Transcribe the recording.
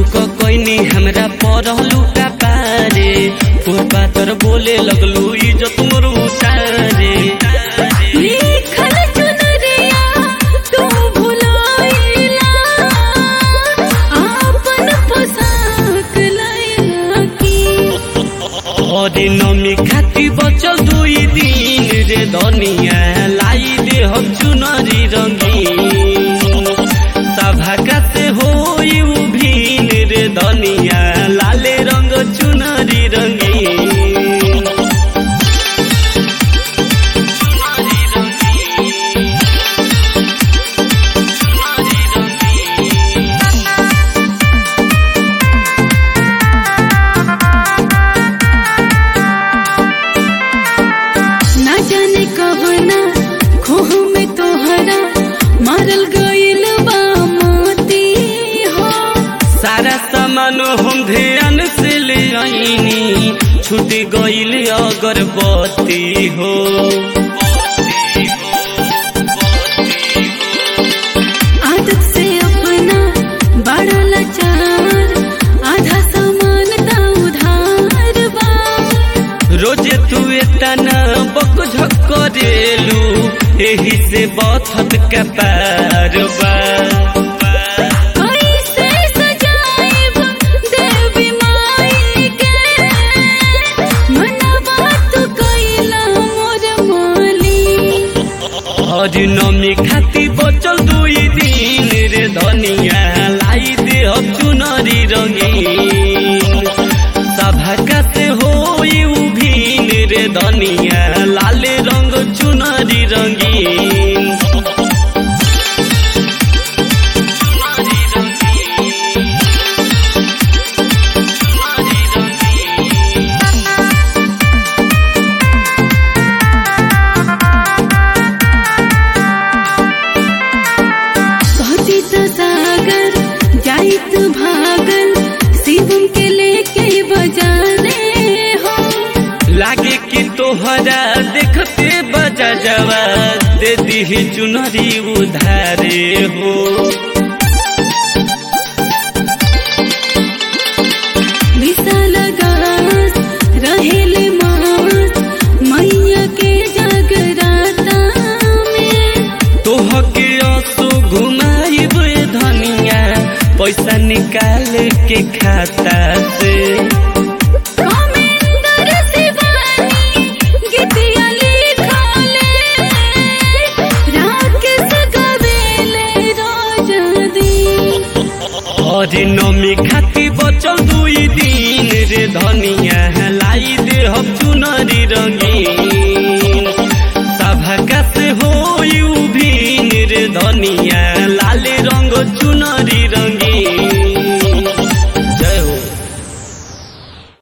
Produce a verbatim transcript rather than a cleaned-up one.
झुक कोइनी हमरा पढ़लू का पारे तोर पातर बोले लगलू इज्जत मोर उतारे लिखल चुनरिया तू भुलाइला आपन पोशाक लैला की और नमी खाती बचल दुई दिन रे धनिया लाई दे हम चुनरी रंगीन सभा से होई उभीन रे धनिया लाले रंग चुनरी रंगीन ना जाने कहना खोह में तोहरा मारल गइल बा मोती हो सारा सामान हम ध्यान से ले आईनी छूट गइल अगरबत्ती हो आदत से अपना बड़ा लाचार आधा सामान ता उधार बा रोजे तू एतना बक झक करेलू एही से बथत के पार बा कैसे सजाइब देवी माई के मनवा तू कैला मोर माली और नमी खाती बचल दुई दिन रे धनिया लाई दे हम चुनरी रंगीन सभा से होई उभीन रे धनिया लाले रंग चुनरी रंगीन कहती तो सागर जाइत भागल शिवम के लेके बजाने हो लागे कि तोहरा देखते बजा जवा दे दी चुनरी उधारे हो विशाल गास रहेले मास मैया के जगराता में तोह के आंसू घुमाइब धनिया पैसा निकाल के खाता से कमेंदर शिवानी गीतिया लिखले राकेश गवेले रोज दी और नमी खाती बचल दुई दिन रे धनिया लाई दे हम चुनरी रंगीन सभा से होई उभीन रे धनिया लाले रंग चुनरी